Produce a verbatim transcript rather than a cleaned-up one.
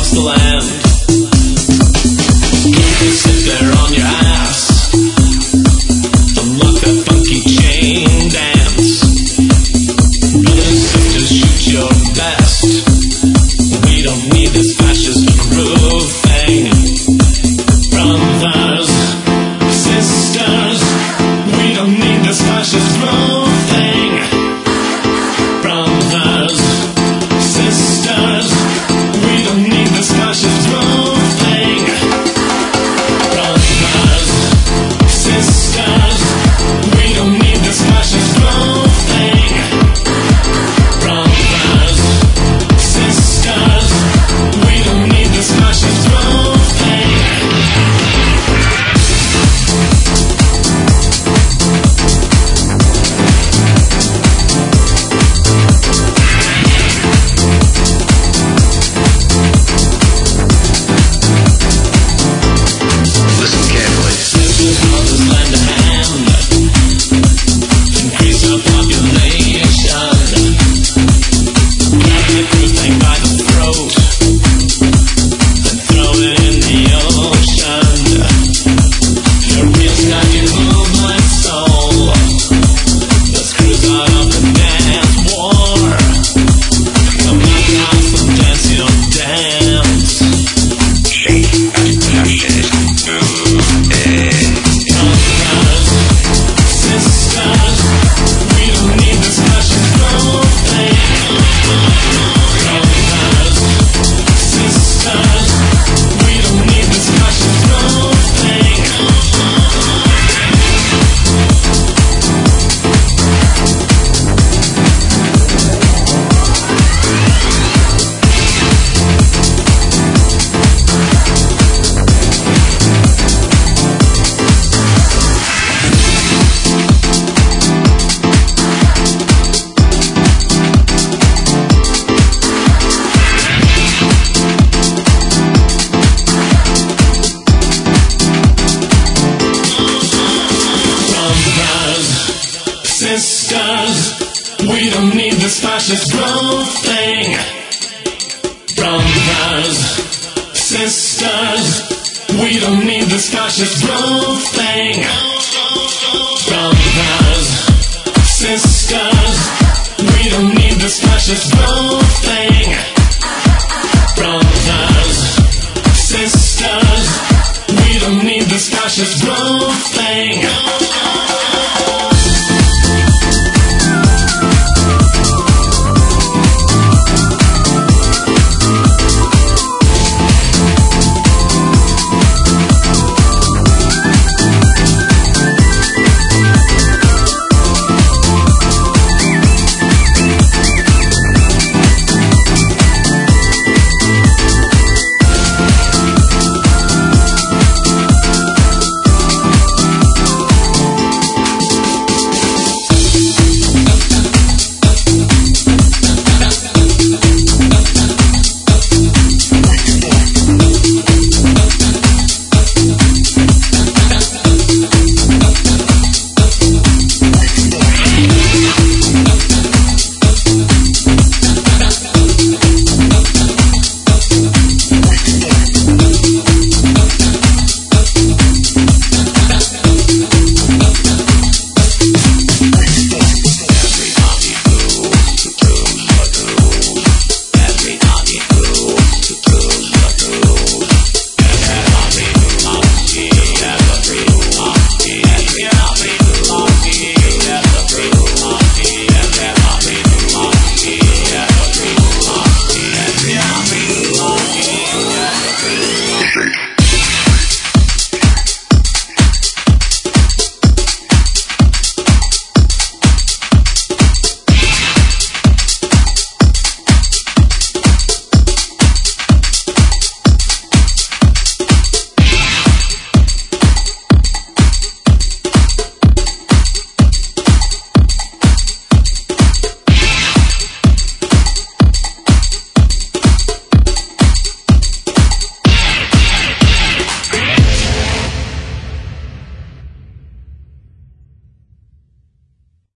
across the land. You sit there on your ass and look that funky chain dance. Brothers, sisters, shoot your best. We don't need this fascist groove thing. Brothers, sisters, we don't need this fascist groove thing. Brothers, sisters, we don't need this fascist groove thing. Brothers, sisters, we don't need this fascist groove thing. Brothers, sisters, we don't need this fascist groove thing. Listen carefully. Sisters, brothers, lend a hand. Increase our population. Grab the crew thing by the throat and throw it in the ocean. Your wheels got you move my soul. Let's cruise out of the dance war. Come back house and dance your dance. Shake and fascist movement. Brothers, sisters, we don't need this fascist groove thing. Brothers, sisters, we don't need this fascist groove thing. Brothers, sisters, we don't need this fascist groove thing. Brothers, sisters, we don't need this fascist groove thing. Brothers, sisters, we don't need this fascist groove thing. Brothers, sisters, we don't need this fascist groove thing.